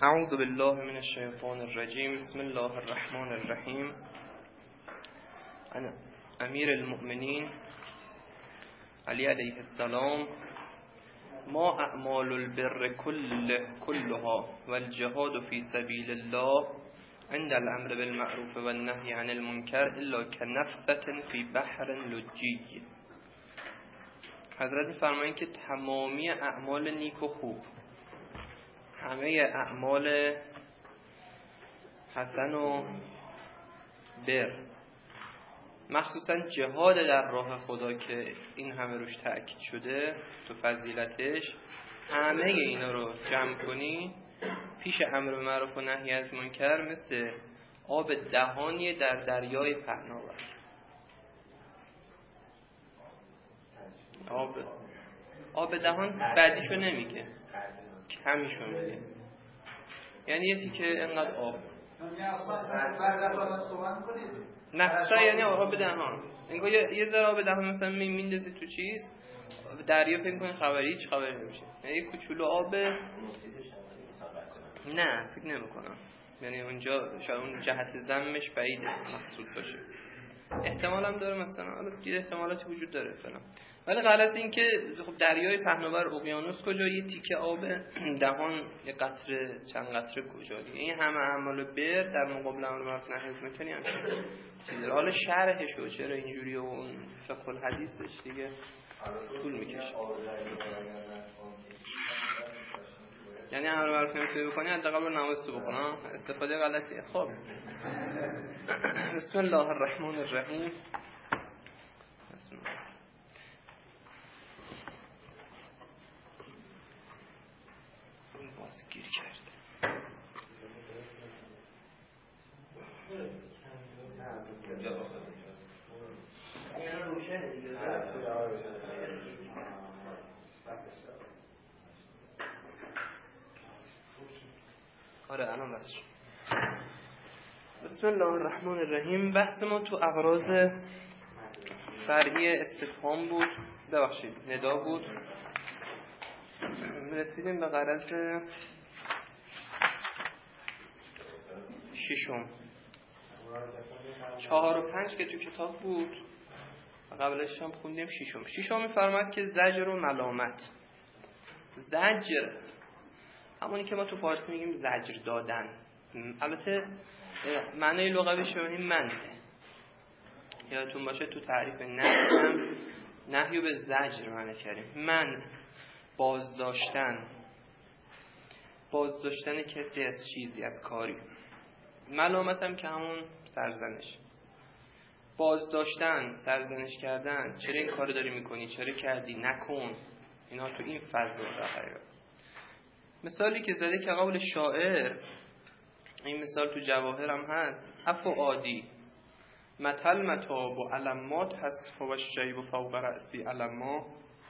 اعوذ بالله من الشیطان الرجیم. بسم الله الرحمن الرحیم. امیر المؤمنین علی علیه السلام: ما اعمال البر كلها والجهاد في سبيل الله عند الامر بالمعروف والنهي عن المنکر الا كنفثة في بحر لجی. حضرت می‌فرمایند که تمامی اعمال نیک و خوب، همه اعمال حسن و بر، مخصوصا جهاد در راه خدا که این همه روش تأکید شده تو فضیلتش، همه اینا رو جمع کنی پیش امر معروف و نهی از منکر مثل آب دهانی در دریای پهناور. آب دهان بعدیشو نمیگه، کمیشو میگه، یعنی یه تیکه انقدر آب. نفسه یعنی آب دهان، انگار یه ذره آب دهان مثلا میندازی تو چیز دریا، فکر کنی خبری هیچ خبری نمیشه، یعنی یه کوچولو آب. نه فکر نمیکنم، یعنی اونجا شاید اون جهت ضمش بعیده مقصود باشه، احتمال هم داره، مثلا حالا دیگه احتمالاتی وجود داره فلان، ولی غلط این که خب دریای پهناور، اقیانوس کجا، یه تیکه آب دهان، یه قطره چند قطره کجا، این همه اعمال بر در مقابل امر معروف نهی از منکر همین چیزه. حالا شرحش و چرا اینجوری و اون فقه الحدیثش دیگه طول میکشه. یعنی امر معروف نمیتونی بکنی، حداقل نماز تو بکن، استفاده غلطیه. خب بسم الله الرحمن الرحیم. گیر کرد. آره الان بس. بسم الله الرحمن الرحیم. بحث ما تو اغراض فرعی استفهام بود، ببخشید ندا بود. رسیدیم به غرض ششم. 4 و 5 که تو کتاب بود، قبلش هم خوندیم. ششم می‌فرماد که زجر و ملامت. زجر همونی که ما تو فارسی میگیم زجر دادن، البته معنی لغویش به این منه. یادتون باشه تو تعریف نهی به زجر معنی کردیم. من بازداشتن کسی از چیزی، از کاری. ملامت هم که همون سرزنش. بازداشتن، سرزنش کردن، چرا این کارو داری میکنی، چرا کردی، نکن، اینا تو این فضا داره. مثالی که زده که قول شاعر، این مثال تو جواهر هم هست: عفو عادی متل متاب و علمات هست و شیب و فوق رأسی علما.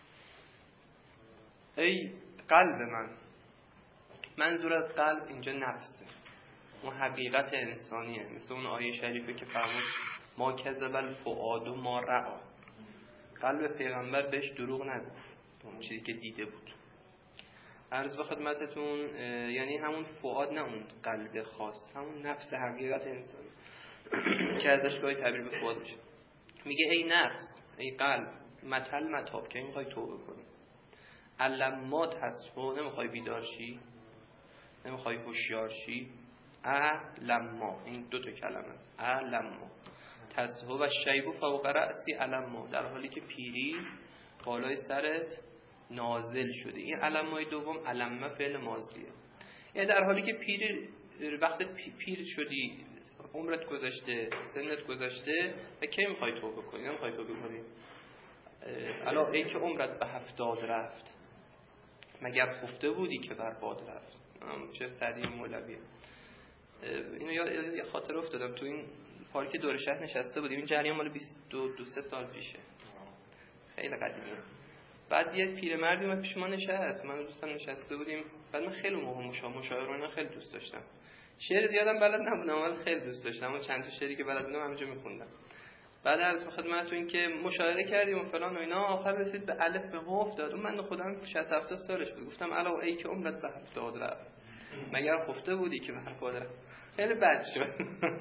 ای قلب من، منظور از قلب اینجا نفسه، اون حقیقت انسانیه، مثل اون آیه شریفه که فرمود ما کذب الفؤاد ما رأى. قلب پیغمبر بهش دروغ نگفت، اون چیزی که دیده بود. عرض به خدمتتون، یعنی همون فؤاد، نه اون قلب خاص، همون نفس حقیقت انسانی که ازش گاهی تعبیر به فؤاد میشه. میگه ای نفس، ای قلب، متل متاب، که میخوای توبه کنی، علمات هست و نمیخوای بیدار شی، نمیخوای هوشیار شی. علما، این دو تا کلمه است. علما تسهو و شیب فوق رأسی علما، در حالی که پیری بالای سرت نازل شده. این علمای دوم علمه فعل ماضیه، یعنی در حالی که وقت پیر شدی، عمرت گذشته، سنت گذشته، و کی میخوای توبه کنی؟ نمیخوای توبه کنی. الا ای که عمرت به 70 رفت، مگر خفته بودی که بر باد رفت. چه سعدی مولویه. اینو یاد خاطر افتادم، تو این پارک دور شهر نشسته بودیم، این جریان مال 22-23 سال پیشه، خیلی قدیمیه. بعد یه پیرمردی اومد پیش ما نشست، من و دوستم نشسته بودیم. بعد من خیلی موقع مشاعره خیلی دوست داشتم، شعر زیادم بلد نبودم ولی خیلی دوست داشتم، اما چند تا شعری که بلد بودم همینجا میخوندم. بعد عرض به خدمتتون این که مشاعره کردیم و فلان و اینا، آخر رسید به الف به قاف داد. من خودم 60-70 سالش بود. گفتم الا ای که عمرت به 70 رفت، مگر خفته بودی که برپا دارم. خیلی بد شد.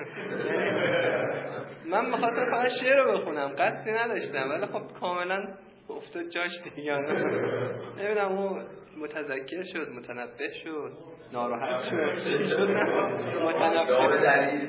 من بخاطر فقط شعر رو بخونم قصدی نداشتم، ولی خب کاملا افتاد جاش دیگه. نمیدونم اون متذکر شد، متنبه شد، ناراحت شد، چی شد؟ متنبه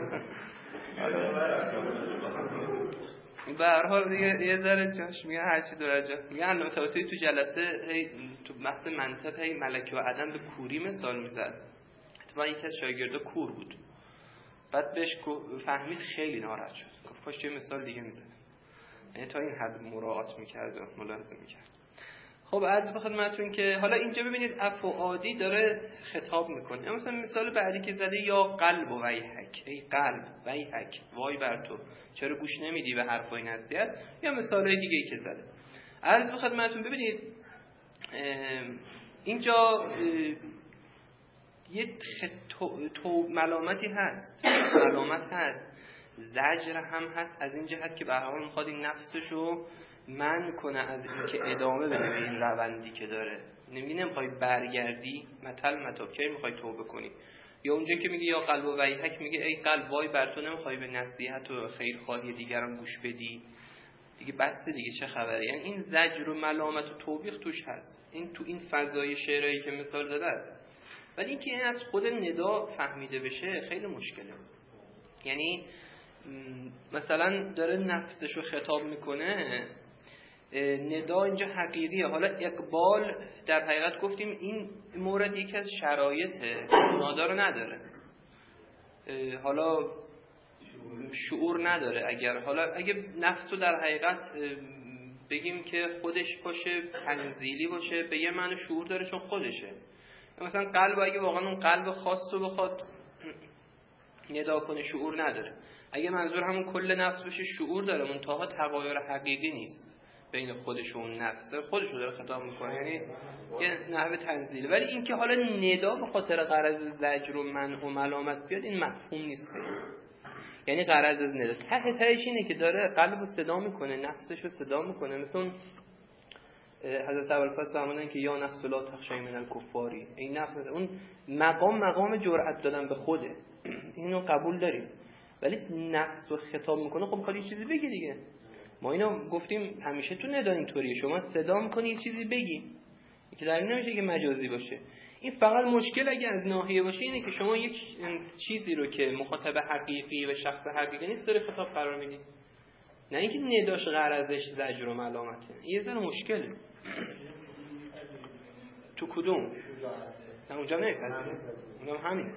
به هر حال دیگه یه ذره جاش میگه هرچی درجه میگه. البته تو جلسه تو بحث منطق ملکه و عدم به کوری مثال میزد. اتفاقا یکی از شاگردا کور بود، بعد بهش فهمید خیلی ناراحت شد، گفت کاش یه مثال دیگه میزنه. یعنی تا این حد مراعات میکرد و ملاحظه میکرد. خب عرض به خدمتتون که حالا اینجا ببینید عفو عادی داره خطاب میکنه. مثلا مثال بعدی که زده یا قلب و ویحک، ای قلب ویحک، وای بر تو، چرا گوش نمیدی به حرفای نصیحت، یا مثالای دیگه ای که زده. عرض به خدمتتون ببینید اینجا یه ملامتی هست، ملامت هست، زجر هم هست از این جهت که به هر حال میخواد این نفسشو منع کنه از اینکه ادامه بده به این روندی که داره. نمیخوای برگردی، متاب کی میخوای توبه کنی. یا اونجا که میگه یا قلب و ویحک، میگه ای قلب وای بر تو، نمیخوای به نصیحت و خیرخواهی دیگران گوش بدی، دیگه بسته دیگه چه خبره. یعنی این زجر و ملامت و توبیخ توش هست، این تو این فضای شعرایی که مثال زده است. ولی اینکه این از خود ندا فهمیده بشه خیلی مشکله. یعنی مثلا داره نفسشو خطاب میکنه، ندا اینجا حقیقیه. حالا اقبال در حقیقت گفتیم این مورد یکی از شرایطه، نادا رو نداره، حالا شعور نداره. اگه نفسو در حقیقت بگیم که خودش باشه، تنزیلی باشه، به یه معنی شعور داره چون خودشه. مثلا قلب اگه واقعا اون قلب خاص رو بخواد ندا کنه شعور نداره. اگه منظور همون کل نفس بشه شعور داره، منتها تغایر حقیقی نیست بین خودش و اون نفس، خودش رو داره خطاب میکنه، یعنی یه نحوه تنزیل. ولی اینکه حالا ندا به خاطر غرض زجر و منع و ملامت بیاد، این مفهوم نیست. یعنی غرض از ندا ته تهش اینه که داره قلب رو صدا میکنه، نفسش رو صدا میکنه. مثلا حضرت ابوالفضل فرمودن که یا نفس لا تخشی من الکفاری، این نفس اون مقام جرأت دادن به خوده، اینو قبول داریم. ولی نفس رو خطاب میکنه، خب میخواد یه چیزی بگی دیگه. ما اینو گفتیم همیشه تو ندا اینطوریه، شما صدا میکنی یه چیزی بگی که در این نمیشه که مجازی باشه. این فقط مشکل اگه از ناحیه باشه اینه که شما یک چیزی رو که مخاطب حقیقی و شخص حقیقی نیست داره خطاب قرار میدی، نه اینکه نداش غرضش زجر و ملامته. یه ذره مشکله. تو کدوم؟ نه اونجا نمیپذیره، اونم همینه.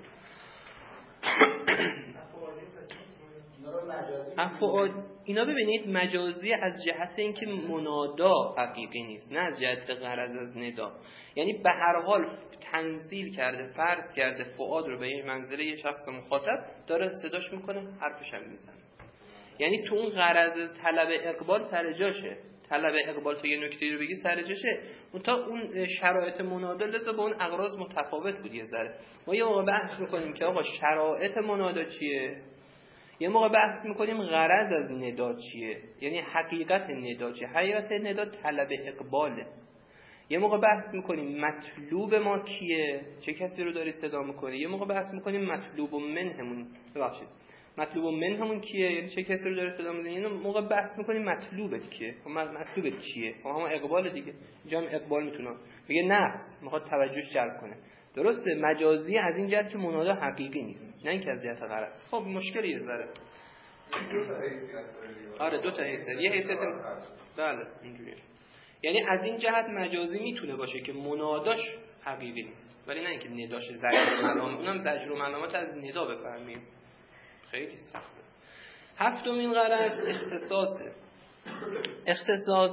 اینا ببینید مجازی از جهت اینکه منادا حقیقی نیست، نه از جهت غرض از ندا. یعنی به هر حال تنزیل کرده، فرض کرده فؤاد رو به یه منزله یه شخص مخاطب، داره صداش میکنه، حرفش هم میزنه. یعنی تو اون غرض طلب اقبال سر جاشه، طلب اقبال تو یه نکته رو بگی سر جاشه، تا اون شرایط منادا لذا با اون اغراض متفاوت بود یه ذره. ما یه موقع بحث میکنیم که آقا شرایط منادا چیه، یه موقع بحث میکنیم غرض از ندا چیه، یعنی حقیقت ندا چیه. حقیقت ندا طلب اقباله. یه موقع بحث میکنیم مطلوب ما کیه، چه کسی رو داری صدا میکنه. یه موقع بحث میکنیم مطلوب منهمون، ببخشید مطلوب منهمون کیه، یعنی چه کسی رو داره صدا میکنه. یه موقع بحث میکنیم مطلوبت کیه، مطلوبت چیه، همون اقبال دیگه. اینجا هم اقبال میتونه میگه نفس میخواد توجهش جلب کنه. درسته، مجازی از این جهت که منادا حقیقی نیست، نه اینکه از جهت غرض. خب مشکلی یه ذره. آره دو تا حیثیت، یه حیثیت بله اینجوریه. یعنی از این جهت مجازی میتونه باشه که مناداش حقیقی نیست، ولی نه اینکه نداش زجر و ملامت. اونم زجر و ملامت از ندا بفهمیم خیلی سخته. هفتمین غرض اختصاصه. اختصاص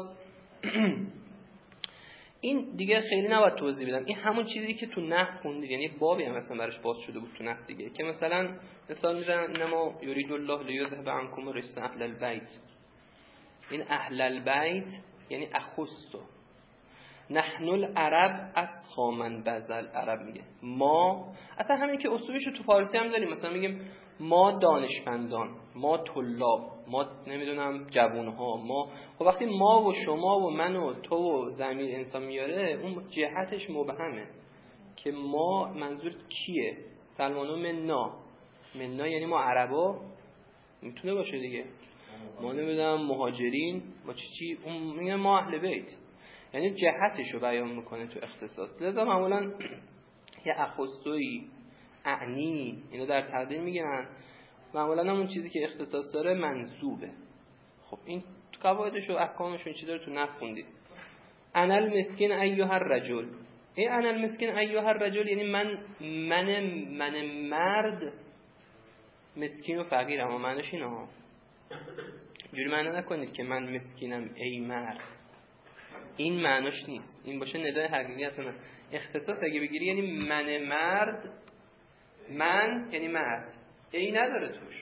این دیگه خیلی نباید توضیح بدم، این همون چیزی که تو نحو خوندید، یعنی بابی هم مثلا براش باز شده بود تو نحو دیگه، که مثلا مثال میزنن انما یرید الله لیذهب عنکم الرجس اهل البیت. این اهل البیت یعنی اخصو. نحن العرب اسخا من بذل عرب میگه ما، اصلا همین که اصولیشو تو فارسی هم داریم، مثلا میگیم ما دانشمندان، ما طلاب، ما نمیدونم جوانها، ما. خب وقتی ما و شما و من و تو و ضمیر انسان میاره، اون جهتش مبهمه. که ما منظور کیه؟ سلمانو مننا یعنی ما عربا میتونه باشه دیگه، ما نمیدونم مهاجرین، ما چی اون میگن ما اهل بیت، یعنی جهتشو بیان میکنه تو اختصاص. لذا معمولا یه اخصوی اعنی اینا در تقدیر میگن، معمولا اون چیزی که اختصاص داره منصوبه. خب این تو قواعدش و احکامش چی داره تو نخوندید. انا المسکین ایها الرجل، این انا المسکین ایها الرجل یعنی من مرد مسکین و فقیرم، اما معنیش اینه ها، جوری معنی نکنید که من مسکینم ای مرد، این معنیش نیست. این باشه ندای حقیقت من. اختصاص اگه بگیری یعنی من مرد، من یعنی مرد، ای نداره توش.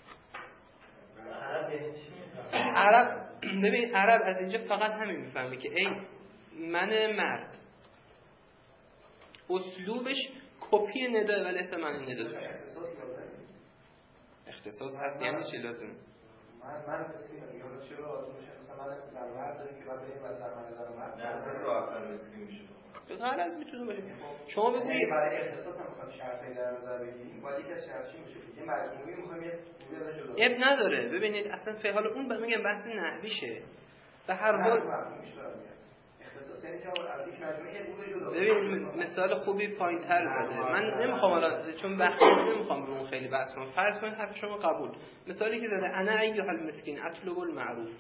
عرب ببین عرب از اینجا فقط همین میفهمه که ای من مرد، اسلوبش کپی ندای ولی اسم من ندا توش. اختصاص هست یعنی چی لازم؟ من مسکینم میگم چرا لازم میشه مثلا من در مرد داریم که بعد این واسه من در مرد نه راحت مسکین میشه. غرض میتونه باشه. شما بگویید برای اختصاص هم میخوام شرطی در نظر بگیریم، ولی که شرطی میشه یه مجموعی میخوام یه پوله جلو. اب نداره. ببینید اصلا فعال اون میگم بحث نحویشه. به هر حال اختصاص یعنی که از یک مجموعه پوله جلو. ببین مثال خوبی پایین‌تر زده. من نمیخوام الان چون وقتی نمیخوام رو اون خیلی بحث کنم. فرض کنید حرف شما قبول. مثالی که زده انا ایها المسکین اطلب المعروف،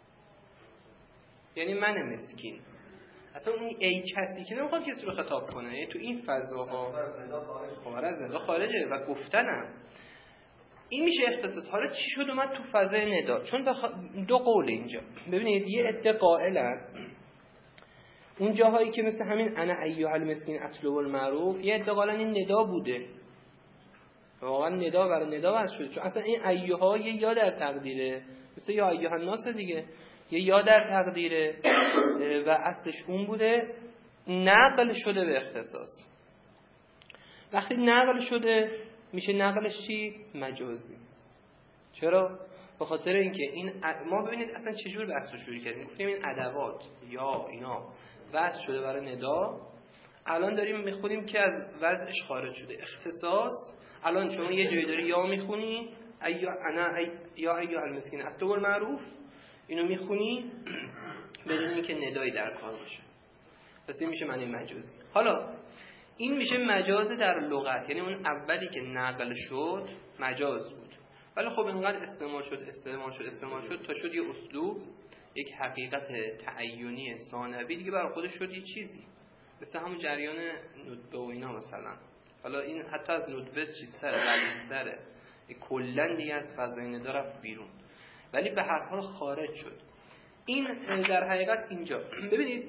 یعنی من مسکین. اصلا اون ای کسی که نمیخواد کسی رو خطاب کنه، یعنی تو این فضاها خارج از ندا خارجه و گفتنم این میشه اختصاص. حالا چی شد اومد تو فضای ندا؟ چون دو قول اینجا. ببینید یه عده قائلن اون جاهایی که مثل همین انا ایها المسکین اطلب المعروف، یه عده قائلن این ندا بوده، واقعا ندا برای ندا واسه شده، چون اصلا این ایها یه یا در تقدیره، مثل یا ایها الناس دیگه، یه یا در تقدیره و اصلش اون بوده، نقل شده به اختصاص. وقتی نقل شده میشه نقلش چی؟ مجازی. چرا؟ به خاطر اینکه این ما ببینید اصلا چجور بحث رو شروع کردیم. گفتیم این ادوات یا اینا وضع شده برای ندا، الان داریم میخونیم که از وضعش خارج شده. اختصاص الان شما یه جایی داری یا میخونی یا ایها المسکین اطلب المعروف، اینو میخونی بدون اینکه ندایی در کار باشه، پس این میشه معنی مجازی. حالا این میشه مجاز در لغت، یعنی اون اولی که نقل شد مجاز بود، ولی خب اینقدر استعمال شد تا شد یه اسلوب، یک حقیقت تعینی ثانوی دیگه برای خودش شد یه چیزی، مثل همون جریان ندبه و اینا مثلا. حالا این حتی از ندبه چیزتره، غلیظ‌تره، کلا دیگه از فضای ندا رفت بیرون، ولی به هر حال خارج شد. این در حقیقت اینجا ببینید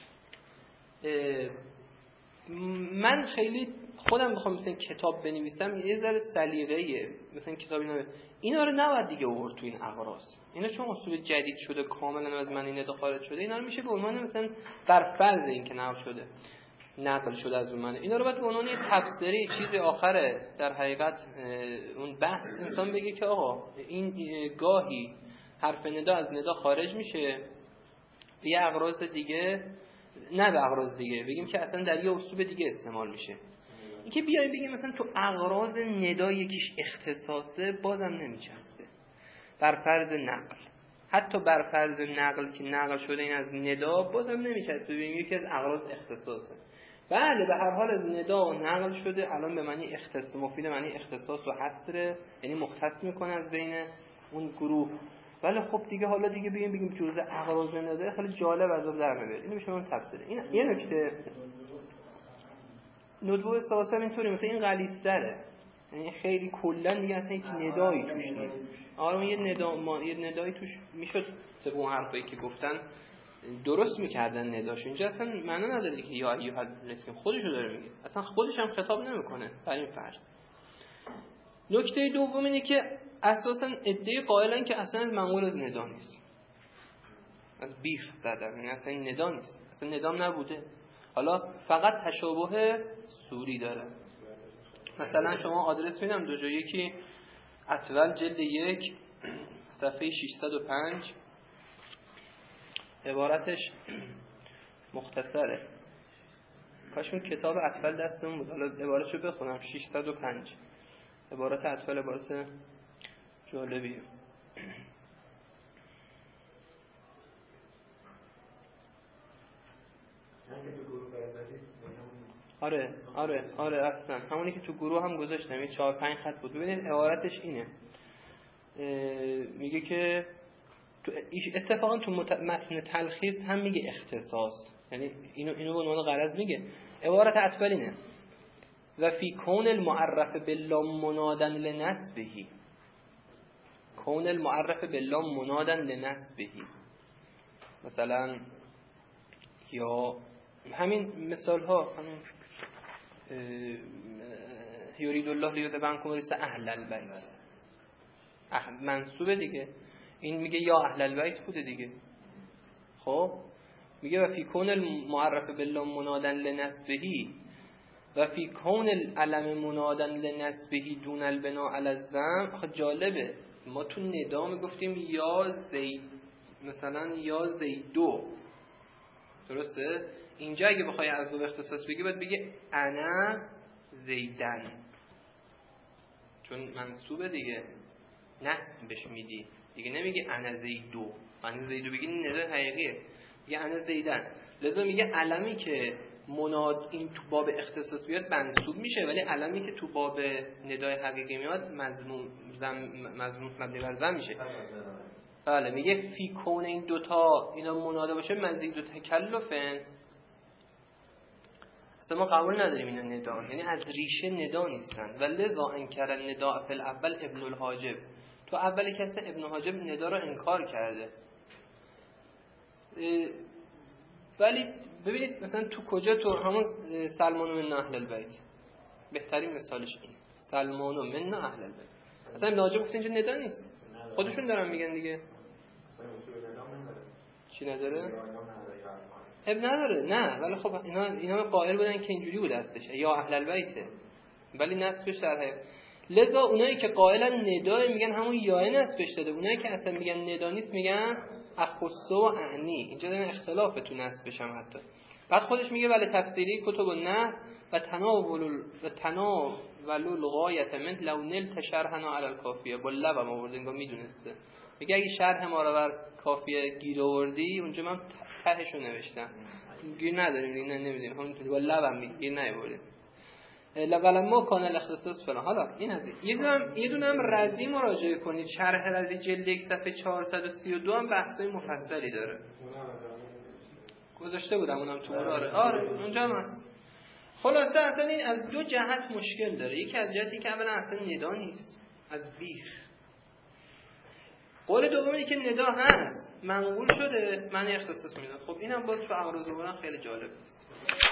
من خیلی خودم بخوام مثلا کتاب بنویسم یه ذره سلیقه‌ایه، مثلا کتابی اینا رو نباید دیگه آورد تو این اقراص. اینا چون اصول جدید شده کاملا از من این ندا خارج شده، اینا رو میشه به عنوان مثلا بر فرض این که نقل شده از اون من، اینا رو باید به عنوان یه تفسیری چیز آخره در حقیقت اون بحث انسان بگه که آقا این گاهی حرف ندا از ندا خارج میشه به یه اقراض دیگه، نه به اقراض دیگه، بگیم که اصلا در یه اسلوب دیگه استعمال میشه. این که بیایم بگیم مثلا تو اقراض ندا یکیش اختصاصه، بازم نمیچسبه بر فرض نقل. حتی بر فرض نقل که نقل شده این از ندا بازم نمیچسبه، بگیم یکی از اقراض اختصاصه. بله به هر حال از ندا و نقل شده الان به معنی اختصاص، مفید معنی اختصاص و حصر، یعنی مختص میکنه از بین اون گروه. ولی خب دیگه حالا دیگه بگیم جزء اقراض ندا، خیلی جالب عذاب در میاد. اینو میشه من تفسیر. این یه نکته ندبه اساسا اینطوری، مثلا این غلیظ‌تره، یعنی خیلی کلا دیگه اصلا هیچ ندایی توش نیست. آره یه ندایی توش میشد طبق اون حرفایی که گفتن درست میکردن نداش. اینجا اصلا معنی نداره که یا ایها المسکین خودشو داره میگه، اصلا خودش هم خطاب نمیکنه بر این فرض. نکته دوم اینه که اساسا ادعای قائلن که اصلا منقول از ندا نیست، از بیخ زدن، یعنی اصلا این ندا نیست، اصلا ندام نبوده، حالا فقط تشابه صوری داره. مثلا شما آدرس میدم دو جا، یکی اطول جلد 1 صفحه 605 عبارتش مختصره. کاشون کتاب اطفال دستمون بود. حالا عبارتشو بخونم. 605 عبارت اطفال عبارت جالبیه. آره اصلا همونی که تو گروه هم گذاشتم، این 4-5 خط بود. ببینید عبارتش اینه، میگه که اتفاقا تو متن تلخیص هم میگه اختصاص، یعنی اینو به عنوان غرض میگه. عبارت اطفال اینه: و فی کون المعرف بالله منادا لنسبه. کون المعرف بالله منادا لنسبه، مثلا یا همین مثال ها، همین یرید الله لیذهب عنکم الرجس اهل البیت، منصوبه دیگه. این میگه یا اهل البیت بوده دیگه. خب میگه و فی کون المعرف بالله منادا لنسبه و فی کون العلم منادا لنسبه دون البناء علی الذم. خب جالبه، ما تو ندا میگفتیم یا زید، مثلا یا زیدو، درسته؟ اینجا اگه بخوای از دو اختصاص بگی باید بگی انا زیدن، چون منصوبه دیگه، نسب بهش میدی دیگه. نمیگه انا زیدو، انا زیدو بگی ندای حقیقیه، میگه انا زیدن. لذا میگه علمی که مناد این تو باب اختصاص بیاد منصوب میشه، ولی علمی که تو باب ندای حقیقی میاد مضموم مبنی بر ضم میشه. بله، میگه فی کون این دوتا اینا منادا باشه مزید و تکلفن. اصلا ما قبول نداریم اینا ندا، یعنی از ریشه ندا نیستن. و لذا انکر الندا فی الاول ابن الحاجب. تو اول کسی ابن حاجب ندا رو انکار کرده. ولی ببینید مثلا تو کجا، تو همون سلمان من اهل البیت بهترین مثالش این، سلمان من اهل البیت. اصلا ابن حاجب گفت اینجا ندا نیست، خودشون دارن میگن دیگه. چی نداره؟ اب نداره، نه. ولی خب اینا قائل بودن که اینجوری بود هستش، یا اهل البیته، ولی نسبش در حقیقت. لذا اونایی که قائلن ندای میگن همون یا نسبش داده، اونایی که اصلا میگن ندا نیست میگن اخص و اعنی. اینجا دارن اختلاف تو نسبش هم حتی. بعد خودش میگه ولی تفسیری کتب النحو و تناول الغایت من لو نلت شرحنا علی الکافیه. با لبم آورد، انگار میدونسته. میگه اگه شرح ما رو بر کافیه گیر آوردی، اونجا من تهشو نوشتم، گیر نداریم دیگه، نمیدونیم، همونطوری با لبم میگه گیر نیاوردیم. ولما کان الاختصاص فلان. حالا این از یه دونه هم رضی مراجعه کنید، شرح رضی جلد 1 صفحه 432 هم بحثای مفصلی داره. گذاشته بودم اونم تو آره اونجا هم هست. خلاصه اصلا این از دو جهت مشکل داره. یکی از جهتی که اولا اصلا ندا نیست، از بیخ. قول دومی که ندا هست، منقول شده، معنی اختصاص میده. خب اینم باز تو عقل و زبان خیلی جالب است.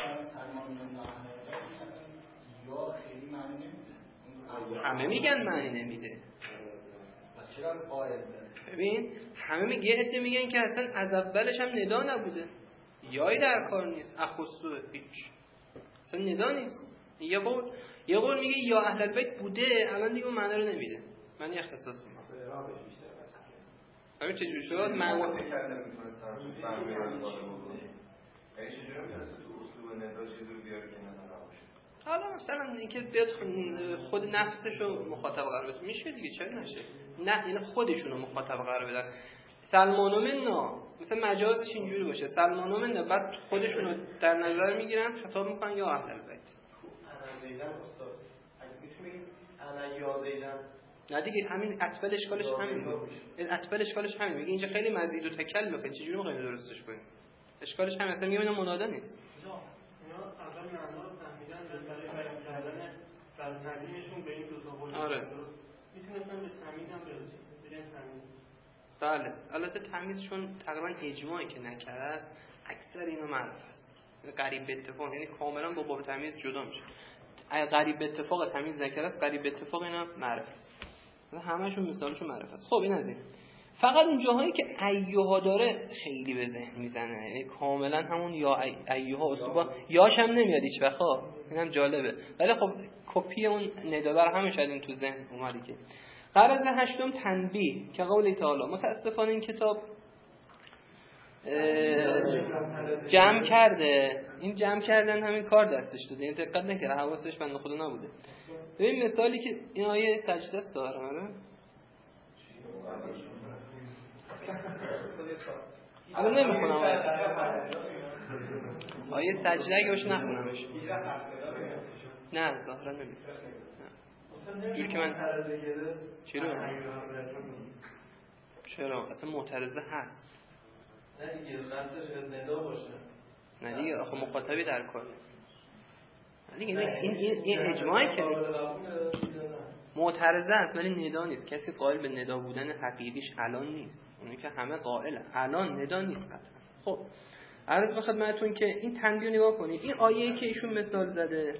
همه میگن معنی نمیده. پس چرا قائل؟ ببین همه عده میگن که اصلا از اولش هم ندا نبوده، یای در کار نیست، اخصو هیچ، اصلا ندا نیست. یه قول میگه یا اهل البیت بوده، الان دیگه اون معنی رو نمیده، معنی اختصاص میده. همین چجوری شد؟ معنی حالا مثلا اینکه بیاد خود نفسشو مخاطب قرار بده میشه دیگه، چرا نشه؟ نه این خودشونو مخاطب قرار بدن. سلمان منا مثلا مجازش اینجوری باشه، سلمان منا، بعد خودشونو در نظر میگیرن، خطاب میکنن یا اهل البیت. انا زیدن استاد، اگه میتونیم انا یا زیدن، نه دیگه همین اطفال اشکالش همین بود. اطفال اشکالش همین میگه اینجا خیلی مزید و تکلفه، چجوری میخوایم درستش کنیم؟ اشکالش همین، اصلا میگه اینا منادا نیست. اینا اول معنا رو فهمیدن، برای بیان کردن بر تقدیمشون به این دو تا قول. آره. میتونستن به تمیز هم برسن، بگن تمیز. بله، البته تمیزشون تقریبا اجماعی که نکرده است، اکثر اینا معروف است. قریب به اتفاق، یعنی کاملا با باب تمیز جدا میشه. قریب به اتفاق تمیز نکرده است، قریب به اتفاق اینا معروف است. همه‌شون مثالشون معروف است. خب این از این. فقط اون جاهایی که ایوها داره خیلی به ذهن میزنه، یعنی کاملا همون یا ایوها اصوبا یاش هم نمیاد هیچ وقت. اینم جالبه، ولی خب کپی اون ندابر همه شاید این تو ذهن اومدی که غرض هشتم تنبیه که قول تعالی. متاسفانه این کتاب جمع کرده. این جمع کردن همین کار دستش داده، این دقت نکرده، حواسش بنده خدا نبوده. ببین مثالی که این آیه سجده است داره الان نمیخونم آیه سجده اگه باشه نخونمش. نه ظاهرا نمیخونم جوری که من چرا اصلا معترضه هست. نه دیگه قصدش ندا باشه. نه دیگه آخه مخاطبی در کار نیست. نه دیگه این اجماعی که معترضه است ولی ندا نیست. کسی قائل به ندا بودن حقیقیش الان نیست. اونی که همه قائل الان ندا نیست قطعا. خب عرض به خدمتتون که این تنبیه نگاه کنید. این آیه‌ای که ایشون مثال زده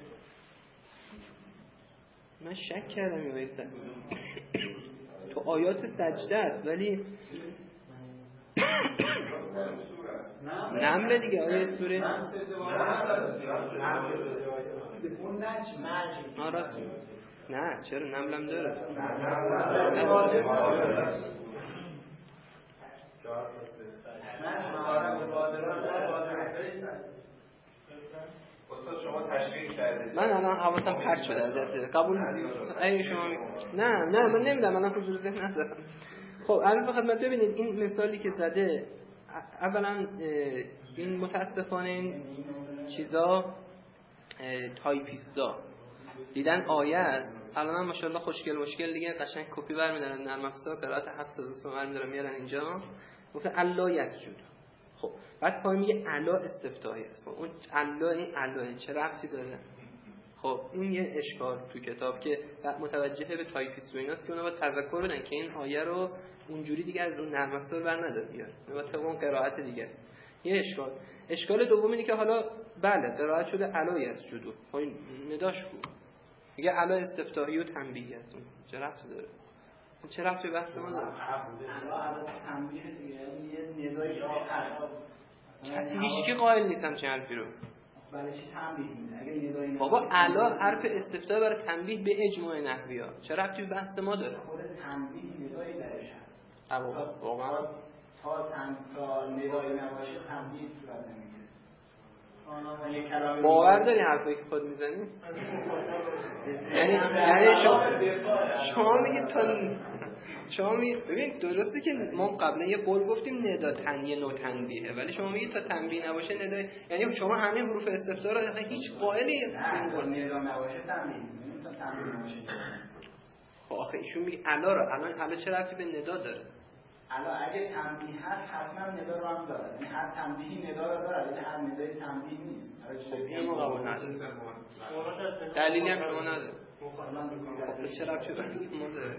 من شک کردم این آیه تو آیات سجده است ولی نمره دیگه آیه سوره نه چرا نملم داره شما تشریح کردید. من الان حواسم پرت شده ازت قبول ای شما نه من نمیدونم الان حضور ذهن ندارم. خب عرض به خدمت ببینید این مثالی که زده اولا این متاسفانه این چیزا تایپیستا دیدن آیه است الان هم ماشاءالله خوشگل دیگه قشنگ کپی برمی‌دارن نرم افزار قرائت 7000 تومان برمی‌دارن میارن اینجا گفت الله یسجد. خب بعد پای میگه الا استفتاحی است. اون الا این الا چه ربطی داره؟ خب این یه اشکال تو کتاب که متوجه به تایپیست و ایناست که اونا باید تذکر بدن که این آیه رو اونجوری دیگه از اون نرم افزار بر نداره بیاره. البته اون قرائت دیگه است. یه اشکال دوم اینه که حالا بله قرائت شده الا یسجد. خب این نداش کو میگه الا استفتاحی و تنبیهی است. چه ربطی داره؟ چه ربطی به بحث ما داره؟ الا تنبیه دیگه یه ندایی هست. هیچکی قائل نیستم چه حرفی رو. برای چی تنبیه میده؟ اگه ندایی بابا الا حرف استفتاء برای تنبیه به اجماع نحوی‌ها. چه ربطی به بحث ما داره؟ خود تنبیه ندایی درش هست. واقعا تا ندایی نباشه تنبیه صورت نمیگیره. باور داری حرفایی که خود میزنی؟ یعنی شما میگید شما میگید ببین درسته که ما قبلا یه قول گفتیم ندا تنبیه نو تنبیه ولی شما میگید تا تنبیه نباشه ندا یعنی شما همه حروف استفتاء رو هیچ قائلی این قول ندا نباشه تنبیه تا تنبیه نباشه. خب آخه ایشون میگه الا رو الان چه ربطی به ندا داره؟ الا اگه تنبیه هست حتما ندا رو هم داره. یعنی هر تنبیهی ندا رو داره ولی هر ندای تنبیه نیست. این ما قبول نداره. دلیلی هم شما نداره. چه ربطی به ما داره؟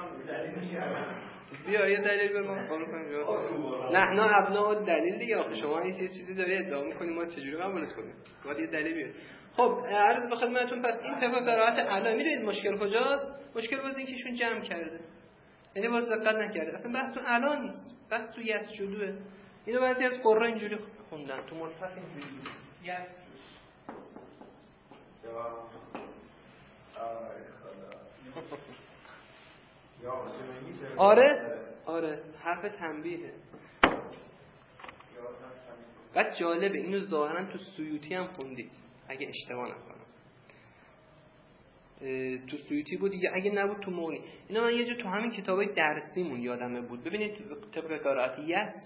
بیا یه دلیل به ما قبول کنیم. نه ابنا دلیل دیگه آخه شما این چیزی داره ادعا می‌کنید ما چجوری قبولش کنیم؟ باید یه دلیل بیارید. خب عرض به خدمتتون پس این طبق قرائت الا میدونید مشکل کجاست؟ مشکل باز این که ایشون جمع کرده. یعنی باز دقت نکرده. اصلا بحث تو الا نیست. بحث تو یسجدوه. اینو بعضی از قرآن اینجوری خوندن تو مصحف اینجوری. یسجد. آره حرف تنبیهه. بعد جالبه اینو ظاهرا تو سیوطی هم خوندید اگه اشتباه نکنم تو سیوطی بود دیگه اگه نبود تو مغنی. اینا من یه جا تو همین کتابای درسیمون یادمه بود. ببینید طبق قرائت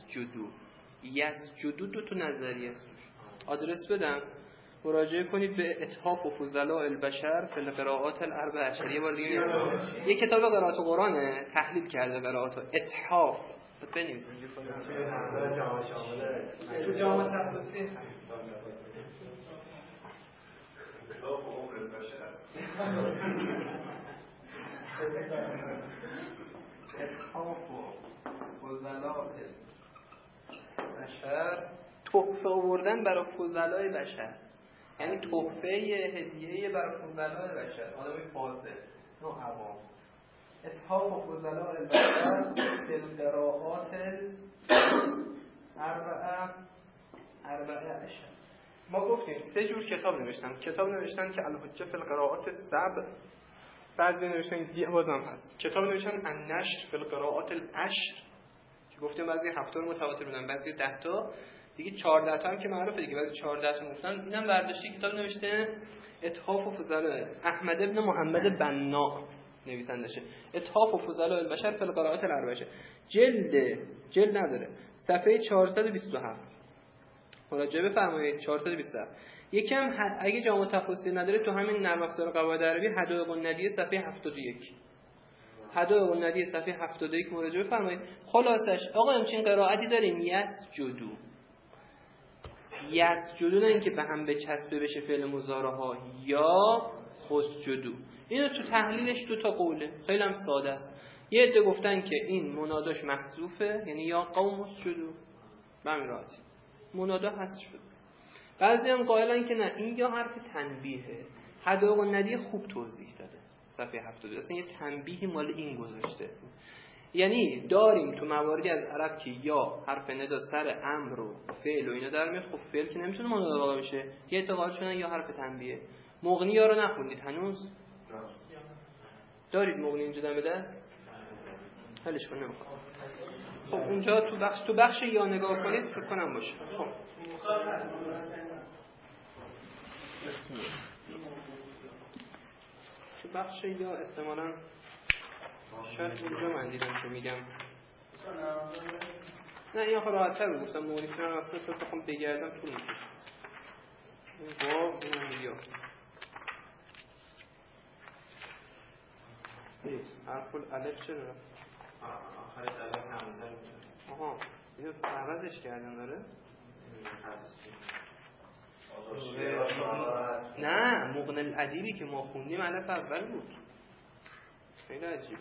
یسجدو دو تا نظریه است. آدرس بدم مراجعه کنید به اتحاف و فضلاء البشر فی القراءات الاربع عشریه. بار دیگه یه کتاب قرائت قرآنه تحلیل کرده قرائات اتحاف بنویسید تو جامعه تفسیر اتحاف و فضلاء البشر تحفه آوردن برای فضلای بشر یعنی تحفه هدیه برای فضلای بشر آدم فاضل نه عوام. اتحاف و فضلاء البشر فی القراءات اربعه عشر. ما گفتیم 3 جور کتاب نوشتن که الحجه فی القراءات السبع. بعد نوشتن بازم هست کتاب نوشتن النشر فی القراءات العشر که گفتیم بعضی 7 تا متواتر بودن، بعضی 10 تا، دیگه 14 تا هم که معروفه دیگه، بعضی 14 تا گفتن. اینم برداشتی کتاب نوشته اتحاف و فضلاء احمد ابن محمد بنا نویسندشه، اتحاف و فضلاء البشر فی القراءات الاربعه، جلد نداره، صفحه 427 مراجعه بفرمایید. 427 یکم اگه جامع تخصصی نداره تو همین نرم افزار قواعد عربی حدائق الندیه صفحه 71 حدائق الندیه صفحه 71 مراجعه بفرمایید. خلاصش آقا همچین قرائتی داریم یسجدو نه اینکه به هم بچسبه بشه فعل مضارع ها، یا اسجدو. اینو تو تحلیلش 2 تا قوله، خیلی هم ساده است. یه عده گفتن که این مناداش محذوفه، یعنی یا قوم اسجدو، به همین راحتی منادا حذف شد. بعضی هم قائلن که نه، این یا حرف تنبیهه. حدائق الندیه خوب توضیح داده صفحه 72، اصلا یه تنبیهی مال این گذاشته. یعنی داریم تو مواردی از عرب که یا حرف ندا سر امر و فعل و اینا در میاد، خب فعل که نمیتونه منادا بشه، یه اعتقاد شدن یا حرف تنبیه. مغنی ها رو نخوندید هنوز؟ دارید مغنی اینجا دم دست؟ حلش کن نمیخواد. خب اونجا تو بخش یا نگاه کنید فکر کنم باشه. خب تو بخش یا احتمالاً شاید اونجا من دیدم که میگم نه این آخه راحت‌تر بود، گفتم مغنی کنم اصلا تو بخوام بگردم طول میکشه. این واو این یا حرف الالف چرا؟ آخرش الان همون‌تر میشه. آها اینو عوضش کردن داره؟ نه مغن الادیبی که ما خوندیم الف اول بود، خیلی عجیبه.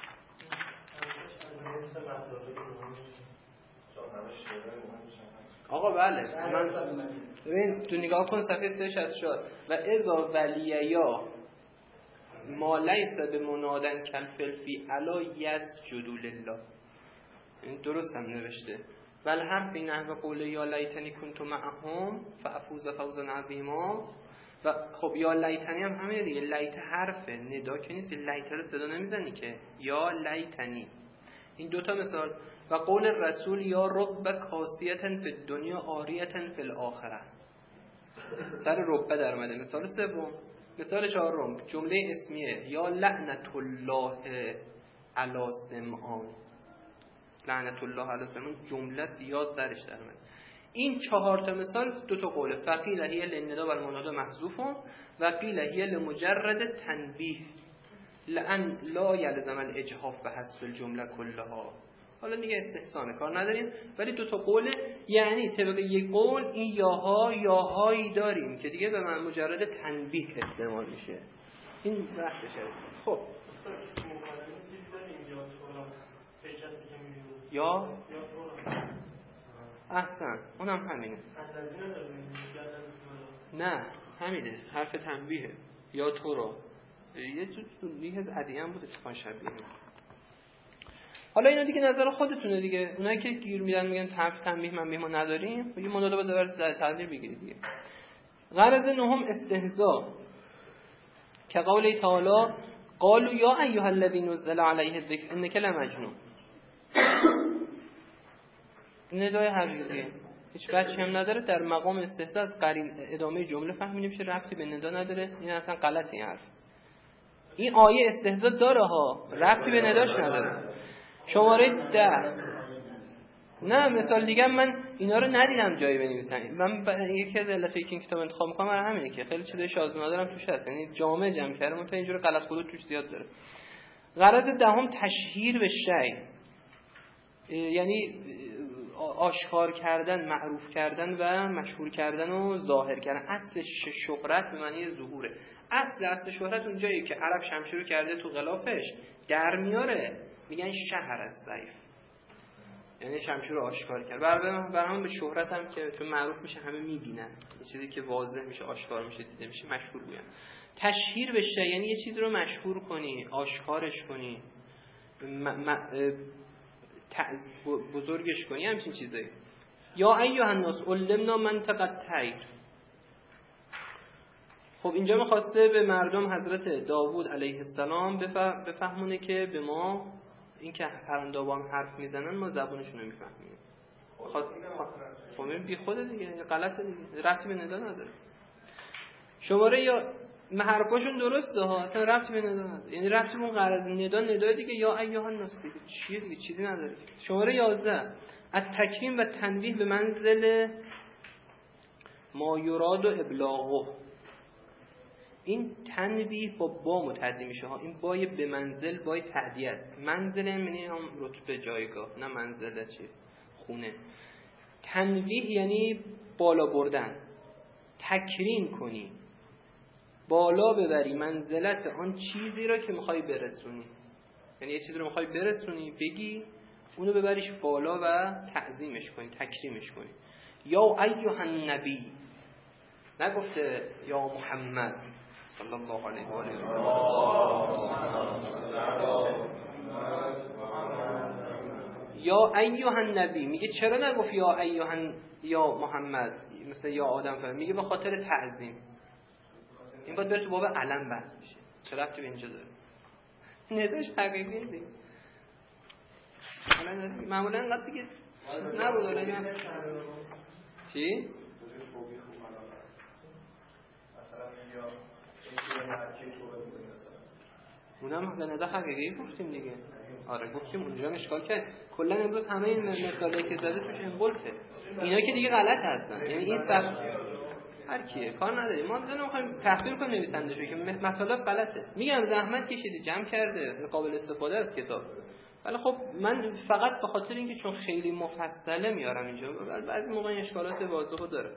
آقا بله من ببین تو نگاه کن صفحه 364 و اذا ولیا ما لیس بمنادن کالفعل فی علا یسجدوا لله، این درست هم نوشته. ول حرف این نحو قول یا لیتنی کنت معهم فافوز فوزا عظیما. و خب یا لیتنی هم همینه دیگه، لیت حرف ندا که نیست، لیت رو صدا نمیزنی که، یا لیتنی. این 2 تا مثال. و قول رسول یا رب کاسیتن فی الدنیا عاریتن فی الاخره، سر رب در اومده. مثال 3. مثال 4 جمله اسمیه یا لعنت الله علی سمعان، لعنت الله علی سمعان جمله یا سرش در اومده. این 4 تا مثال 2 تا قوله. فقیل هی للندا و المنادا محذوفون و قیل هی لمجرد تنبیه لان لا یلزم الاجحاف به حذف الجمله کلها. حالا دیگه استحسان کار نداریم، ولی 2 تا قوله. یعنی طبق یک قول این یاهایی داریم که دیگه به من مجرد تنبیه استعمال میشه. این بحث شده. خب یا احسن اونم همینه. نه همینه، حرف تنبیه یا تو را یه تو از عدیه هم بود اتفاق شبیه. حالا اینا دیگه نظر خودتونه دیگه، اونایی که گیر میدن میگن حرف تنبیه من ما نداریم، یه منادا با زبر تعدیل بگیرید دیگه. غرض 9 استهزاء که قول تعالی قالوا یا ایها الذی نزل علیه الذکر انک لمجنون. ندای حقیقیه، هیچ بچی هم نداره، در مقام استهزاء از قرین ادامه جمله فهمیدیم میشه ربطی به ندا نداره. این اصلا غلطه این حرف. این آیه استهزاء داره ها، ربطی به نداش نداره. شماره 10. نه مثال دیگه من اینا رو ندیدم جایی بنویسن. من یکی از علتایی که این کتاب انتخاب می‌کنم همینه که خیلی چیزای شاذ دارم توش هست، یعنی جامع جمع کردم اون تا اینجوری غلط خودت توش زیاد داره. غرض 10 تشهیر به شیء، یعنی آشکار کردن، معروف کردن و مشهور کردن و ظاهر کردن. اصل شهرت به معنی ظهوره. اصل شهرت اونجایی که عرب شمشیر رو کرده تو غلافش در میاره، میگن شهر السیف، یعنی شمشیر رو آشکار کرد. برام به شهرت هم که تو معروف میشه همه میبینن، یه چیزی که واضح میشه، آشکار میشه، دیده میشه، مشهور گوین. تشهیر بشه یعنی یه چیزی رو مشهور کنی، آشکارش کنی، بزرگش کنی، همچین چیزایی. یا ایها الناس علمنا منطق الطیر. خب اینجا میخواسته به مردم حضرت داوود علیه السلام بفهمونه که به ما این که پرنده با هم حرف میزنن ما زبونشون رو میفهمیم. خب بی خود دیگه، غلطه دیگه، ربطی به ندا نداره. شماره یا حرفاشون درسته ها، اصلا ربطی به ندا نداره. یعنی ربطی به اون قرض ندا دیگه، یا ایها الناس دیگه چیه دیگه، چیزی نداره. شماره 11 التکریم و تنبیه به منزل ما یراد و ابلاغه. این تنبیه با متعدی میشه ها. این بای به منزل بای تعدیه است. منزل یعنی هم رتبه، جایگاه، نه منزل چیز خونه. تنبیه یعنی بالا بردن، تکریم کنی، بالا ببری منزلت آن چیزی را که میخوای برسونی. یعنی یه چیزی رو میخوای برسونی، بگی اونو ببریش بالا و تعظیمش کنی، تکریمش کنی. یا ایها النبی، نگفته یا محمد صلی الله علیه و آله یا ایها النبی. میگه چرا نگفت یا محمد مثل یا آدم فهم؟ میگه به خاطر تعظیم. این باید بره تو باب علم بحث میشه. چه ربطی به اینجا داره؟ نداش حقیقیه دیگه. معمولا انقدر دیگه نبود. حالا چی؟ اونم به ندا حقیقی گفتیم دیگه. آره گفتیم اونجا اشکال کرد. کلا امروز همه این مثالی که زده توش انقلته. اینا که دیگه غلط هستن. یعنی این هر کیه کار نداره. ما داریم می‌خوایم تحقیر کنیم نویسنده‌شو که مطالب غلطه. میگم زحمت کشیده، جمع کرده، قابل استفاده است کتاب. ولی خب من فقط به خاطر اینکه چون خیلی مفصله میارم اینجا، بعضی موقع اشکالات واضحه داره.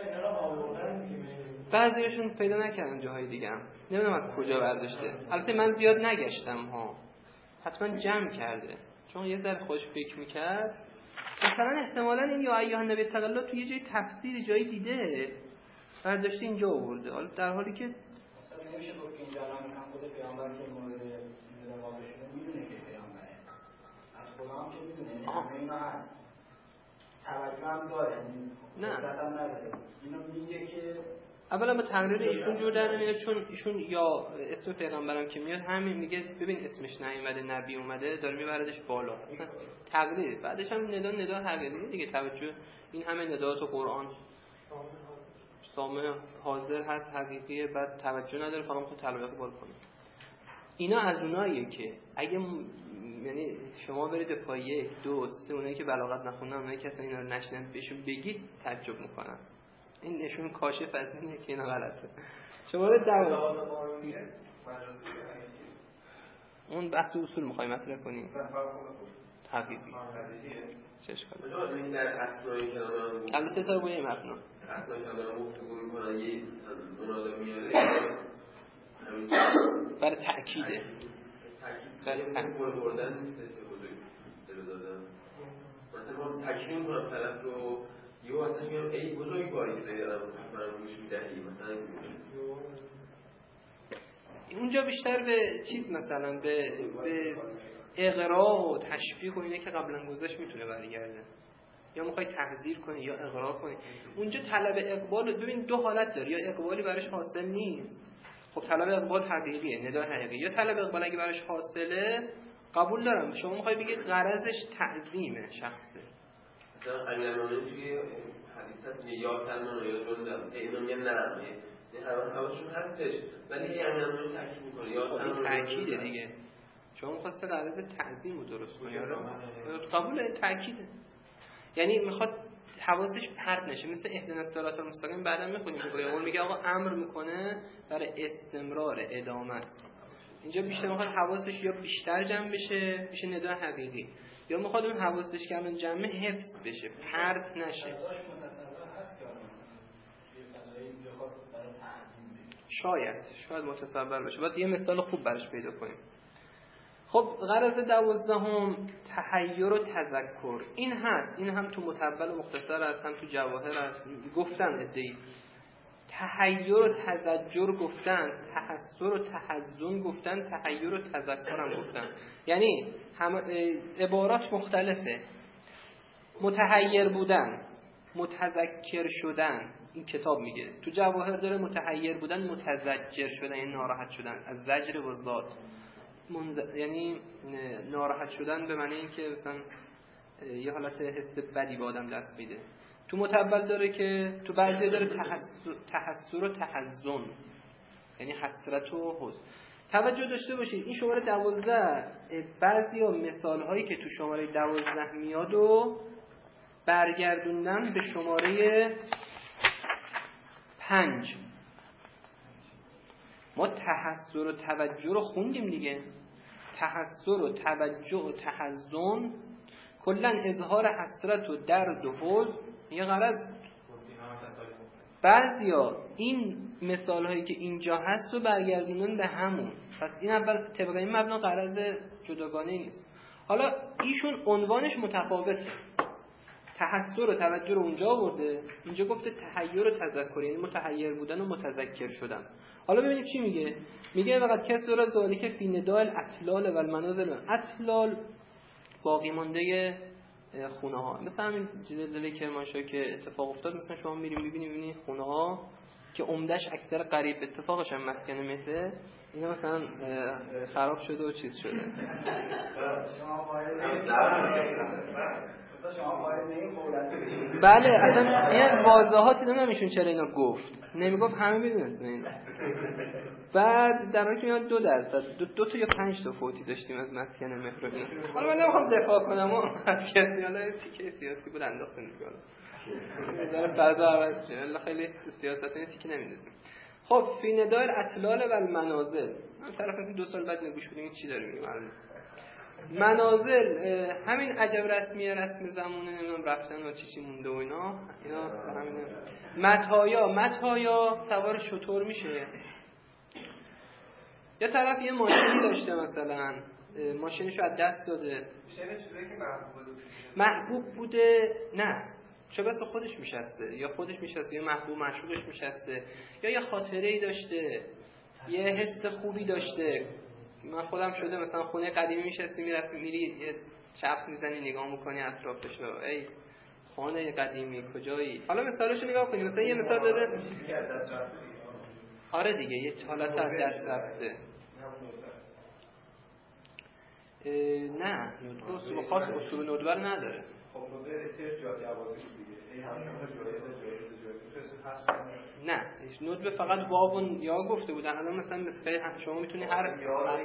بعضیشون پیدا نکردم جاهای دیگه هم. نمیدونم از کجا برداشته. البته من زیاد نگشتم ها. حتما جمع کرده. چون یه ذره خوش فکر میکرد. مثلا احتمالاً این یا ایها النبی اتق الله تو یه جای تفسیر جایی دیده. برداشته اینجا آورده. حالا در حالی که مثلا نمیشه گفت اینجا مثلا خود پیامبر که مورد نظر واقع شده میدونه که پیامبره. از خودم که میدونه همه اینا هست. توجه هم داره. نه. نداره. اینو میگه که اولا با تقریر ایشون جور در نمیاد، چون ایشون یا اسم پیغمبرم که میاد همین میگه ببین اسمش نیومده، نبی اومده، داره میبردش بالا. اصلا تقریر. بعدش هم ندا حقیقیه دیگه. توجه این همه ندات و قرآن سامع حاضر هست حقیقیه، بعد توجه نداره، فقط میخواد تلقیق بار کنه. اینا از اوناییه که اگه یعنی شما برید به پای 1 2 3 اونایی که بلاغت نخوندن، اونایی که اصلا اینا رو نشنن بهشون بگید تعجب میکنن. این نشون کاشف از اینه که اینا غلطه. شما رو اون بحث اصول میخوایم مطرح کنیم. حقیقی چه اشکالی؟ این در اسنای کلام البته تا بگیم اسنا اسنای کلام گفتگو میکنن یه مناظره میاره برای تأکیده. تأکید بردن نیست که بزرگ دل دادن. مثلا ما تکریم کنم طرف رو یه اصلا میگم ای بزرگواری که دارم من روش میدهی مثلا اونجا بیشتر به چیز مثلا به اقرا و تشویق و اینه که قبلا گذاشت میتونه برگرده، یا میخوای تحذیر کنی یا اقرا کنی. اونجا طلب اقبال ببین دو حالت داره، یا اقبالی براش حاصل نیست، خب طلب اقبال حقیقیه، ندا حقیقی، یا طلب اقبال اگه براش حاصله قبول دارم. شما میخوای بگید غرضش تعظیم شخصه. مثلا امیرالمومنین توی حدیثت یا سلمان و یا جندم اینا میگن نه حواسشون هستش ولی امیرالمومنین تاکید میکنه یا این تاکیده دیگه. شما میخواسته غرض تعظیم رو درست کنی، قبول تاکیده، یعنی میخواد حواسش پرت نشه. مثل اهدنا الصراط المستقیم بعدا میخونیم که پیغمبر میگه آقا امر میکنه برای استمرار ادامه است. اینجا بیشتر میخواد حواسش یا بیشتر جمع بشه میشه ندا حقیقی، یا میخواد اون حواسش که الان جمع حفظ بشه پرت نشه. شاید متصور بشه. باید یه مثال خوب براش پیدا کنیم. خب غرض 12 تحیر و تذکر. این هست، این هم تو مطول و مختصر هست، هم تو جواهر هست. گفتن ادعی تحیر و تذکر گفتن، تحسر و تحزن گفتن، تحیر و تذکر هم گفتن. یعنی عبارات مختلفه. متحیر بودن، متذکر شدن، این کتاب میگه. تو جواهر داره متحیر بودن، متزجر شدن، یعنی ناراحت شدن، از زجر و زاد. یعنی ناراحت شدن به معنی اینکه مثلا یه حالت حس بدی به آدم دست میده. تو متول داره که تو بعضی داره تحسر و تحزن، یعنی حسرت و حزن. توجه داشته باشید این شماره 12 بعضیا مثال هایی که تو شماره 12 میاد و برگردوندن به شماره 5. ما تحسر و توجه رو خوندیم دیگه. تحسر و توجه و تحزن کلا اظهار حسرت و درد و حزن یه غرض. بعضیا این مثال هایی که اینجا هست رو برگردونن به همون. پس این اول طبق این مبنا غرض جداگانه نیست. حالا ایشون عنوانش متفاوته. تحسر و توجه رو اونجا آورده، اینجا گفته تحیر و تذکر، یعنی متحیر بودن و متذکر شدن. حالا ببینید چی میگه. میگه فقط کسر از ذالک فی نداء الاطلال و المنازل. اطلال باقی مانده خونه ها، مثلا همین جدلی که ماشا که اتفاق افتاد، مثلا شما میریم میبینید خونه ها که عمدش اکثر قریب اتفاقش هم مسکن مهره، اینا مثلا خراب شده و چیز شده. بله اصلا این واضحاتی نمیشون چرا اینا گفت، نمیگفت همه میدونستن اینا. بعد در حالی که 2% دو تا یا 5 تا فوتی داشتیم از مسکن مهربی. حالا من نمیخوام دفاع کنم از کسی، حالا تیکه سیاسی بود انداخته نمیگم در فردا عوض شه، الله خیلی سیاست این تیکه نمیدونیم. خب فی نداء الاطلال و المنازل، من طرف 2 سال بعد نگوش بدیم چی داره میگه. منازل همین عجب رسمیه، رسم زمونه نمیدونم رفتن و چیزی مونده و اینا همین. متایا سوار شتر میشه. یا طرف یه ماشینی داشته، مثلا ماشینشو از دست داده، محبوب بوده، نه چه بسا خودش میشسته، یا خودش میشسته، یا محبوب معشوقش میشسته، یا یه خاطره‌ای داشته، یه حس خوبی داشته. من خودم شده مثلا خونه قدیمی میشستی، میری یه چپ میزنی نگاه میکنی اطرافشو، ای خانه قدیمی کجایی. حالا مثالشو نگاه کنی، مثلا یه مثال داده. آره دیگه یه حالت از دست رفته. نه ندبه اصول خاص، اصول ندبه نداره. نه ندبه فقط واو و یا گفته بودن. الان مثلا شما میتونی هر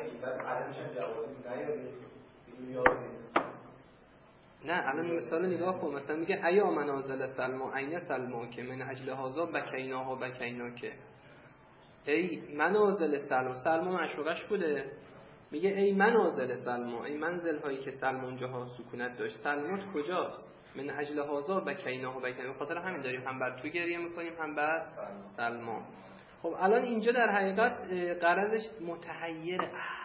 نه الان مثال نگاه کن، مثلا میگه ایا منازل سلما عین سلما که من اجل هذا بکیناها بکیناکه. ای منازل سلما معشوقش بوده، میگه ای منازل سلما، ای منزل هایی که سلما اونجاها سکونت داشت. سلمات کجاست؟ من اجل هذا بکیناها بکیناکه، خاطر همین داریم هم بر تو گریه میکنیم هم بر سلما. خب الان اینجا در حقیقت غرضش متحیر،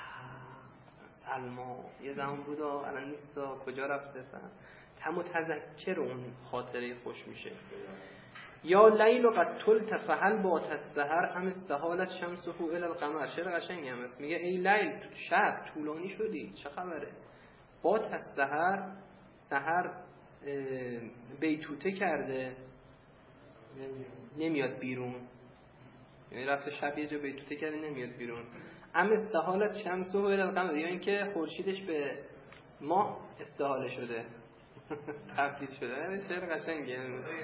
سلما یه زمان بود الان نیست، کجا رفته، متذکر اون خاطره خوش میشه. یا لیل قد طلت فهل بات السحر ام استحالت شمسه الی القمر. شعر قشنگی هم هست، میگه ای لیل شب طولانی شدی، چه خبره؟ بات السحر، سحر بیتوته کرده نمیاد بیرون، یعنی رفته شب یه جا بیتوته کرده نمیاد بیرون. ام استحالت شمسه الی القمر، یعنی که خورشیدش به ماه استحاله شده، تبدیل شده. شعر قشنگیه.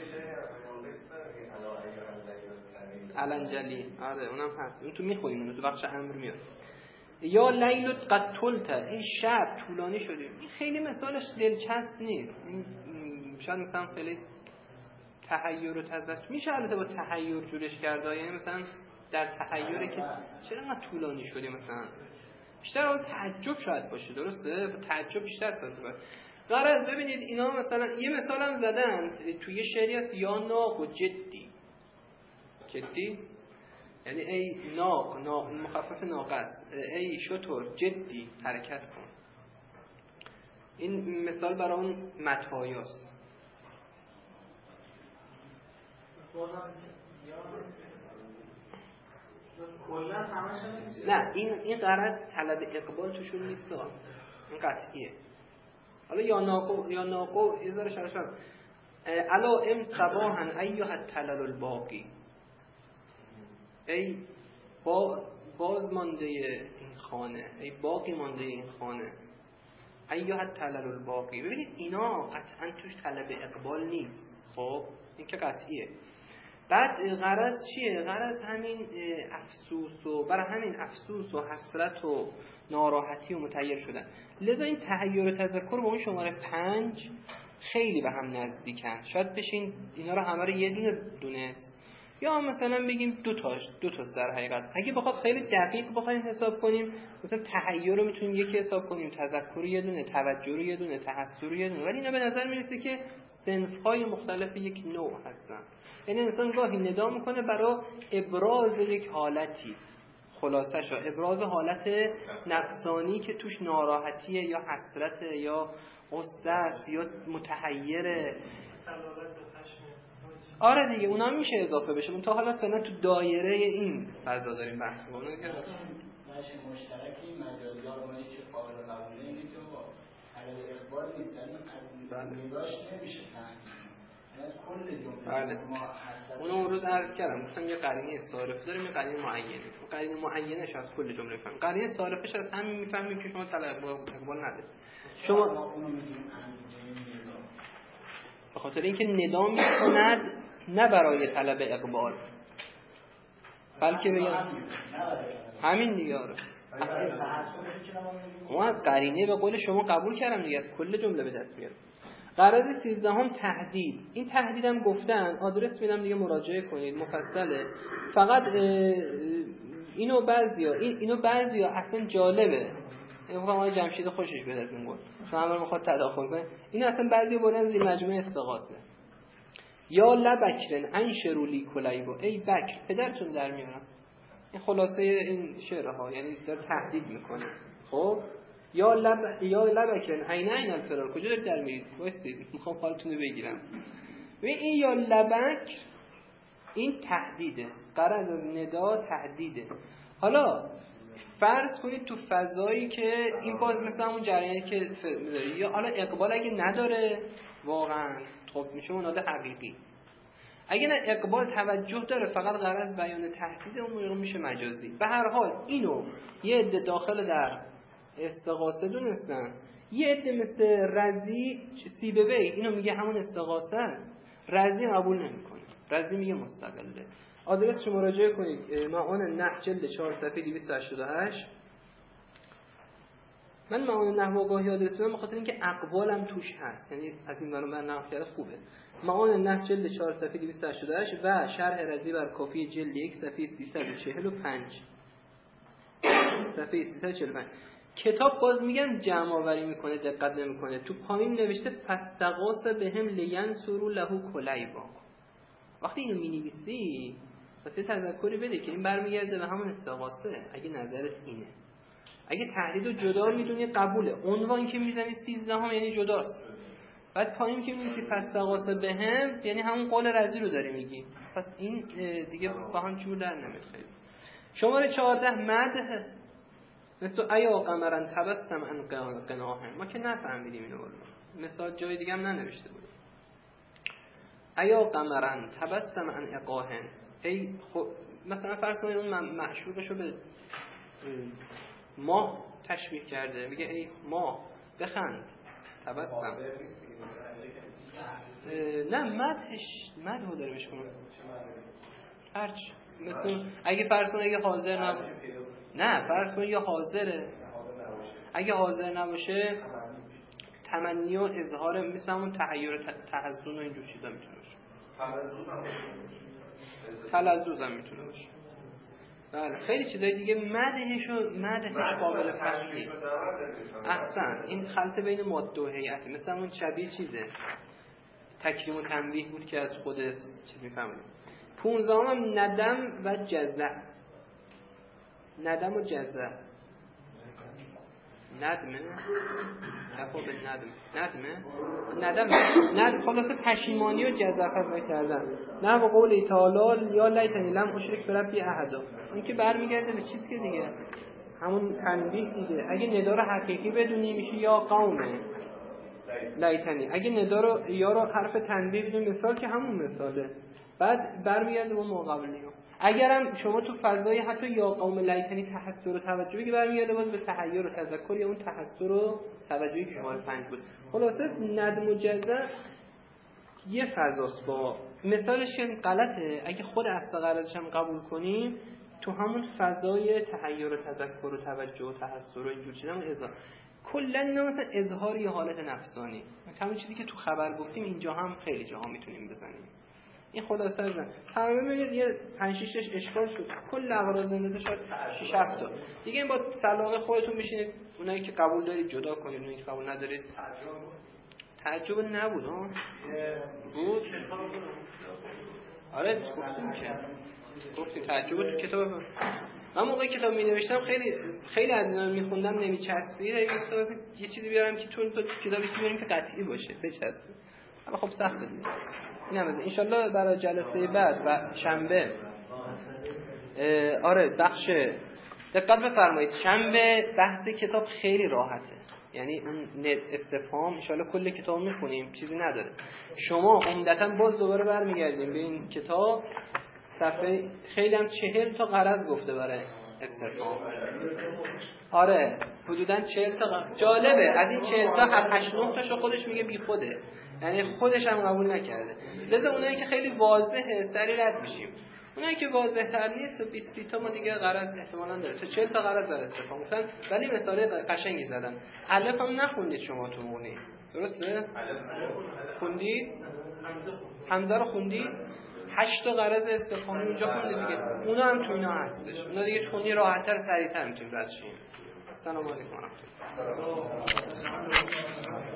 علنجلی، آره اونم هست، اون تو میخونیم، اون تو بخش امر میاد. یا لیل قد طلت، این شب طولانی شده. این خیلی مثالش دلچسب نیست، این شاید مثلا خیلی تحیر و تذکر میشه البته با تحیر جورش کرده، یعنی مثلا در تحیره که چرا انقدر طولانی شدی، مثلا بیشتر اون تعجب شاید باشه، درسته؟ تعجب بیشتر سازه باشه. غرض ببینید اینا مثلا یه مثال هم زدن توی یه شعری هست، یا ناق و جدی یعنی ای ناق مخفف ناقه است، ای شتر جدی حرکت کن. این مثال برای اون متایاست. نه این غرض طلب اقبال توشون نیست، این قطعیه. حالا یا ناقو یه ذره شرشم الا ام صباحا ایها التلل الباقی، ای باز مانده این خانه، ای باقی مانده این خانه، ایها الطلل الباقی. ببینید اینا قطعا توش طلب اقبال نیست، خب این که قطعیه. بعد غرض چیه؟ غرض همین افسوس و برای همین افسوس و حسرت و ناراحتی و متحیر شدن. لذا این تحیر و تذکر با اون شماره 5 خیلی به هم نزدیکن. شاید بشین اینا رو همه رو یه دونه دونست، یا مثلا بگیم دو تا در حقیقت. اگه بخواد خیلی دقیق بخوایم حساب کنیم، مثلا تحیر رو میتونیم یکی حساب کنیم، تذکر یه دونه، توجه رو یه دونه، تحسر رو یه دونه. ولی اینا به نظر میرسه که صنف‌های مختلف یک نوع هستن. یعنی انسان گاهی ندا میکنه برای ابراز یک حالتی، خلاصش ابراز حالت نفسانی که توش ناراحتیه یا حسرته یا غصه است یا متحیره. آره دیگه اونا میشه اضافه بشه. اون تا حالا فعلا تو دایره این فضا داریم بحث می‌کنیم. اون که باشه مشترکی مجازی‌ها اونایی که قابل قبوله اینه که با عدد اقبال نیست، از نگاش نمیشه فهمید. از کل جمله بله. اون روز عرض کردم گفتم یه قرینه صارف داریم، یه قرینه معینه. قرینه معینش از کل جمله فهم. قرینه صارفش از همین میفهمیم که شما طلب اقبال ندارید. شما به خاطر اینکه ندا می‌کند نه برای طلب اقبال، بلکه بگم همین دیگه. آره اون قرینه به قول شما قبول کردم دیگه، از کل جمله به دست میاد. غرض 13 تهدید. این تهدیدم گفتن، آدرس میدم دیگه مراجعه کنید، مفصله. فقط اینو بعضیا اصلا جالبه. میگم آقای جمشید خوشش بیاد از این گفت، چون همه میخواد تداخل کنه. این اصلا بعضی بردن زیر مجموعه استغاثه. یا لبکرن انشرولی کلیبا، ای بکر پدرتون در میارم. این خلاصه این شعرها، یعنی داره تهدید میکنه. خب یا لبکرن این الفرار، کجا دارید در میرید؟ وایسید میخوام حالتون رو بگیرم. ببین این یا لبک این تهدیده، غرض ندا تهدیده. حالا فرض کنید تو فضایی که این باز مثلا اون جریانی که داره، یا حالا اقبال اگه نداره واقعا خب میشه مناده حقیقی. اگه نه اقبال توجه داره فقط غرض بیان تهدید، اون موقع میشه مجازی. به هر حال اینو یه عده داخل در استغاثه دونستن، یه عده مثل رضی سیبوی اینو میگه همون استغاثه، رضی قبول نمیکنه، رضی میگه مستقله. آدرس شما مراجعه کنید معان نحو جلد 4 صفحه 288. من معان نحو گاهی آدرس میدم بخاطر اینکه اقوالم توش هست، یعنی از این برام نقل کرده خوبه. معان نحو جلد 4 صفحه 288 و شرح رضی بر کافی جلد 1 صفحه 345 صفحه 345. کتاب باز میگن جمع آوری میکنه، دقت نمیکنه. تو پایین نوشته فاستغاث بهم لینصروا له کلیبا. وقتی اینو مینویسی پس یه تذکری بده که این برمیگرده به همون استغاثه. اگه نظرت اینه، اگه تهدید رو جدا میدونی قبوله. عنوان که میزنی 13 هم یعنی جداست. بعد پایین که می‌نویسی فاستغاث بهم یعنی همون قول رضی رو داری میگی. پس این دیگه با هم جور در نمیاد. خیلی شماره 14 مدح مثل ایا قمرن تبسم ان قناهم. ما که نفهمیدیم اینو والله. مثال جای دیگه هم ننوشته بود. ایا قمرن تبسم ان اقاهم، ای مثلا فرض کنید اون معشوقشو به ماه تشبیه کرده، میگه ای ماه بخند تبسم. نه مدحو داره بهش کنه هرچ مثلا اگه فرض کنید اگه حاضر نباشه، نه فرض کنید یا حاضره، اگه حاضر نباشه تمنی و اظهار مثل همون تحیر و تحزن و اینجور چیزا میتونه باشه. تلذذ هم میتونه باشه. بله خیلی چیزای دیگه. مدحش قابل فهمی. احسن، این خلط بین ماده و هیئت، مثلا اون شبیه چیزه تکریم و تنبیه بود که از خود چیز میفهمید. 15 هم ندم و جزع. ندم و جزع ندمه تفا به ندم خلاصه پشیمانی و جزع کردن. نه به قول تعالی یا لیتنی لم اشرک بربی احدا، این که برمیگرده به چیز که دیگه همون تنبیه دیگه. اگه ندا رو حقیقی بدونی میشه یا قومه لیتنی، اگه ندا رو یا رو حرف تنبیه بدون مثال که همون مثاله، بعد برمیگرده به مقابلیه. اگرم شما تو فضای حتی یا قوم لیتنی تحسر و توجهی که برمیگرده باز به تحیر و تذکر یا اون تحسر و توجهی که شماره 5 بود. خلاصه ندم و جزع یه فضاست. با مثالش که غلطه اگه خود اصل غرضش هم قبول کنیم تو همون فضای تحیر و تذکر و توجه و تحسر و اینجور چیزا هم کلا اینا مثلا اظهار یه حالت نفسانی، همون چیزی که تو خبر گفتیم اینجا هم خیلی جاها میتونیم بزنیم. این خلاصه از تقریبا ببینید یه 5 6 تاش اشکال شد، کل اغراض زنده شد 6 7 تا دیگه. این با سلاقه خودتون میشینید اونایی که قبول دارید جدا کنید، اونایی که قبول ندارید تعجب نبود ها بود. آره گفتیم تعجب تو کتاب. من موقعی کتاب می‌نوشتم خیلی از اینا می‌خوندم نمی‌چسبید. یه چیزی بیارم که تو کتابی بیاریم که قطعی باشه بچسبه. اما خب سخته دیگه. اینم از ان شاءالله برای جلسه بعد و شنبه بخش دقت بفرمایید. شنبه بحث کتاب خیلی راحته، یعنی اون استفهام ان شاءالله کل کتاب می‌خونیم چیزی نداره. شما عمدتاً باز دوباره برمیگردیم به این کتاب، صفحه خیلی هم 40 تا غرض گفته برای استفهام. آره حدوداً 40 تا جالبه. از این 40 تا 8 9 تاشو خودش میگه بی خوده، یعنی خودش هم قبول نکرده. لذا اونایی که خیلی واضحه سری رد میشیم، اونایی که واضح تر نیست و 20 تا ما دیگه غرض احتمالاً داره. تا 40 تا غرض در استفهام گفتن، ولی مثال قشنگی زدن. الف هم نخوندید شما تو مونی، درسته؟ خوندید؟ حمزه رو خوندید؟ 8 تا غرض استفهامی اونجا خوندید دیگه. اونا هم تو اینا هستش. اونا دیگه خونی راحت‌تر سریع‌تر میتونید رد شیم. السلام علیکم و رحمت الله.